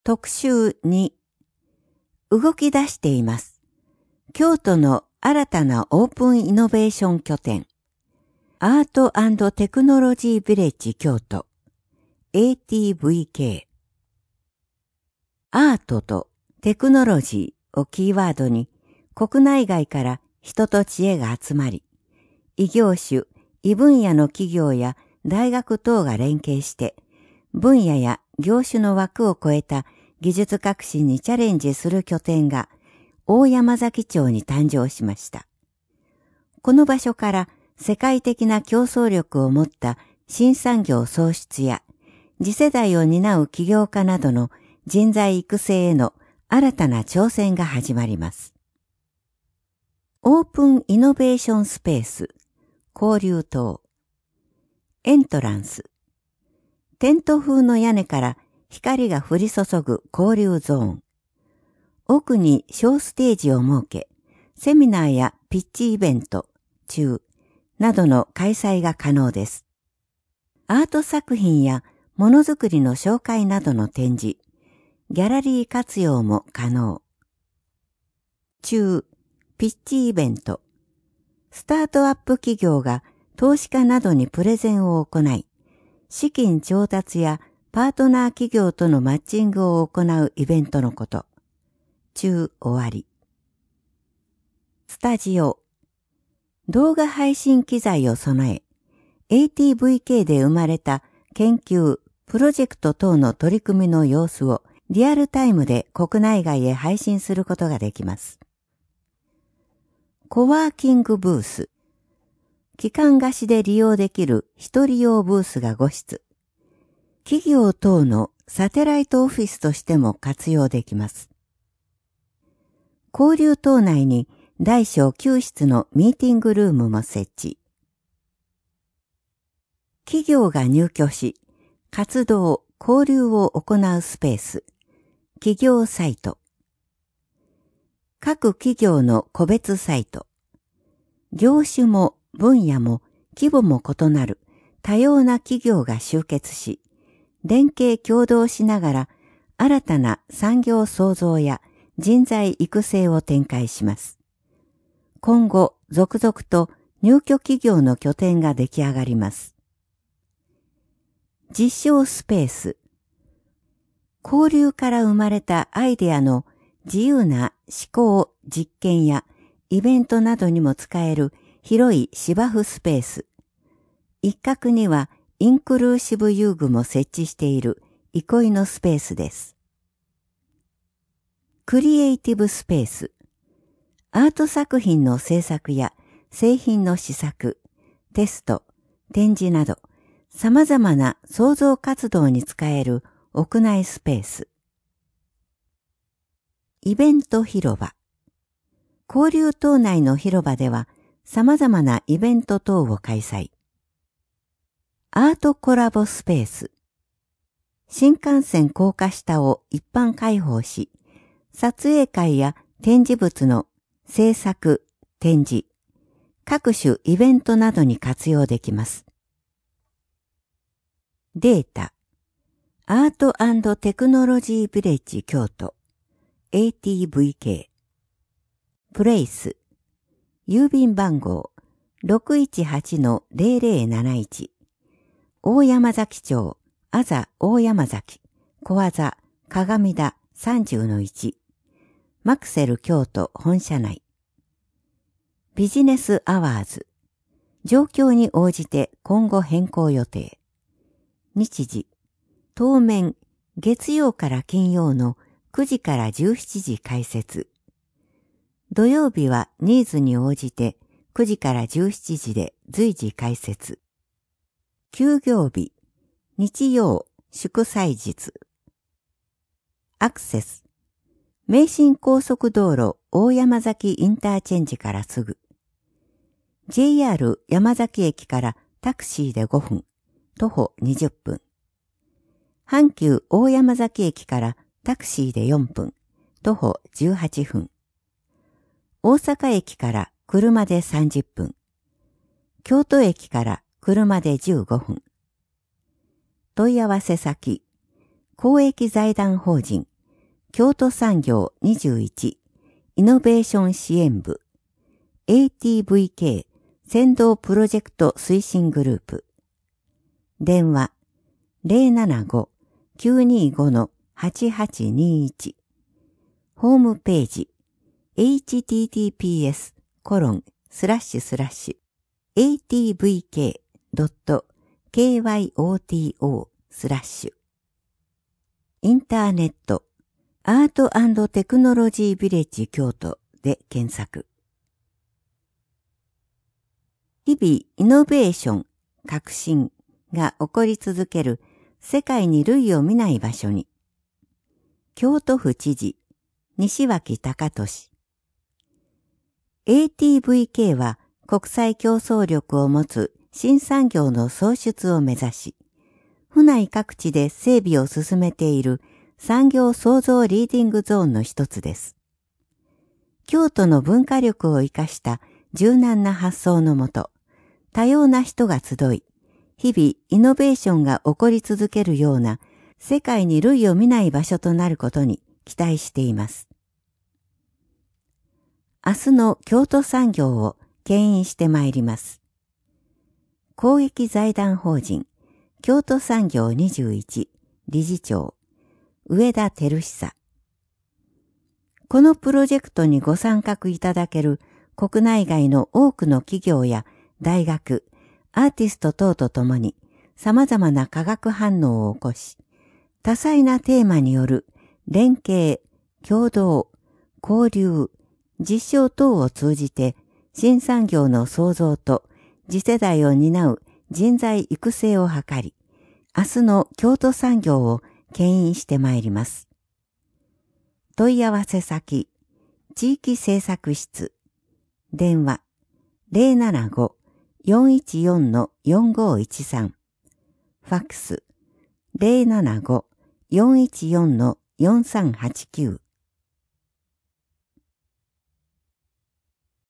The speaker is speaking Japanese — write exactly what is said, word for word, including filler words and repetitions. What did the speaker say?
特集に、動き出しています。京都の新たなオープンイノベーション拠点、アート&テクノロジービレッジ京都、エーティーブイケー。アートとテクノロジーをキーワードに、国内外から人と知恵が集まり、異業種、異分野の企業や大学等が連携して、分野や業種の枠を超えた技術革新にチャレンジする拠点が大山崎町に誕生しました。この場所から世界的な競争力を持った新産業創出や次世代を担う起業家などの人材育成への新たな挑戦が始まります。オープンイノベーションスペース、交流棟、エントランス、テント風の屋根から光が降り注ぐ交流ゾーン。奥に小ステージを設け、セミナーやピッチイベント、中などの開催が可能です。アート作品やものづくりの紹介などの展示、ギャラリー活用も可能。中、ピッチイベント。スタートアップ企業が投資家などにプレゼンを行い、資金調達やパートナー企業とのマッチングを行うイベントのこと。中終わり。スタジオ。動画配信機材を備え、エーティーブイケー で生まれた研究、プロジェクト等の取り組みの様子をリアルタイムで国内外へ配信することができます。コワーキングブース。期間貸しで利用できる一人用ブースがご室。企業等のサテライトオフィスとしても活用できます。交流棟内に大小きゅう室のミーティングルームも設置。企業が入居し、活動、交流を行うスペース。企業サイト。各企業の個別サイト。業種も分野も規模も異なる多様な企業が集結し、連携協働しながら新たな産業創造や人材育成を展開します。今後、続々と入居企業の拠点が出来上がります。実証スペース。交流から生まれたアイデアの自由な思考、実験やイベントなどにも使える広い芝生スペース。一角にはインクルーシブ遊具も設置している憩いのスペースです。クリエイティブスペース。アート作品の制作や製品の試作、テスト、展示など様々な創造活動に使える屋内スペース。イベント広場。交流棟内の広場では様々なイベント等を開催。アートコラボスペース。新幹線高架下を一般開放し、撮影会や展示物の制作、展示、各種イベントなどに活用できます。データ。アート&テクノロジービレッジ京都 エーティーブイケー。プレイス。郵便番号 ろくいちはちのゼロゼロなないち。大山崎町、あざ大山崎、小あざ、鏡田さんじゅうのいち。マクセル京都本社内。ビジネスアワーズ。状況に応じて今後変更予定。日時。当面、月曜から金曜のくじからじゅうしちじ開設。土曜日はニーズに応じてくじからじゅうしちじで随時開設。休業日、日曜、祝祭日。アクセス。名神高速道路大山崎インターチェンジからすぐ。ジェイアール 山崎駅からタクシーでごふん、徒歩にじゅっぷん。阪急大山崎駅からタクシーでよんぷん、徒歩じゅうはっぷん。大阪駅から車でさんじゅっぷん。京都駅から車でじゅうごふん。問い合わせ先、公益財団法人京都産業にじゅういちイノベーション支援部 エーティーブイケー 先導プロジェクト推進グループ電話 ゼロななご きゅうにご はちはちにいち ホームページ エイチティーティーピーエスコロンスラッシュスラッシュ エーティーブイケードットケーワイオーティーオー スラッシュインターネットアート&テクノロジービレッジ京都で検索。日々イノベーション、革新が起こり続ける世界に類を見ない場所に。京都府知事、西脇隆俊。エーティーブイケー は国際競争力を持つ新産業の創出を目指し、府内各地で整備を進めている産業創造リーディングゾーンの一つです。京都の文化力を生かした柔軟な発想のもと、多様な人が集い、日々イノベーションが起こり続けるような世界に類を見ない場所となることに期待しています。明日の京都産業を牽引してまいります。公益財団法人京都産業にじゅういち理事長上田照久。このプロジェクトにご参画いただける国内外の多くの企業や大学、アーティスト等とともに様々な化学反応を起こし、多彩なテーマによる連携、協働、交流、実証等を通じて新産業の創造と次世代を担う人材育成を図り、明日の京都産業を牽引してまいります。問い合わせ先、地域政策室、電話 ゼロななご よんいちよん よんごいちさん、ファックス ゼロななご よんいちよん よんさんはちきゅう